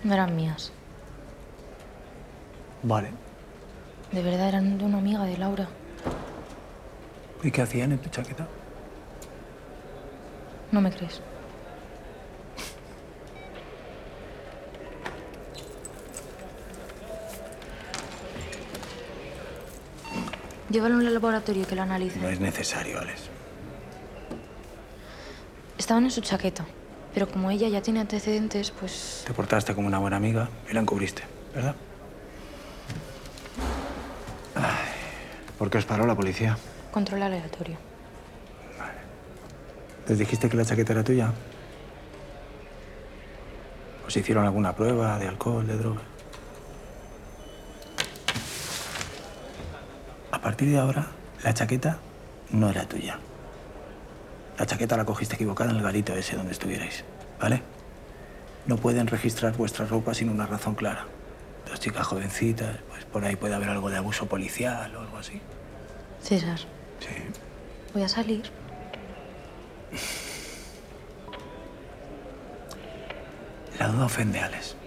No eran mías. Vale. De verdad, eran de una amiga de Laura. ¿Y qué hacían en tu chaqueta? ¿No me crees? Llévalo al laboratorio y que lo analicen. No es necesario, Alex. Estaban en su chaqueta, pero como ella ya tiene antecedentes, pues... Te portaste como una buena amiga y la encubriste, ¿verdad? Ay, ¿por qué os paró la policía? Control aleatorio. ¿Les dijiste que la chaqueta era tuya? ¿Os hicieron alguna prueba de alcohol, de droga? A partir de ahora, la chaqueta no era tuya. La chaqueta la cogiste equivocada en el garito ese donde estuvierais, ¿vale? No pueden registrar vuestra ropa sin una razón clara. Dos chicas jovencitas, pues por ahí puede haber algo de abuso policial o algo así. César, Sí. voy a salir. La duda ofende, Alex.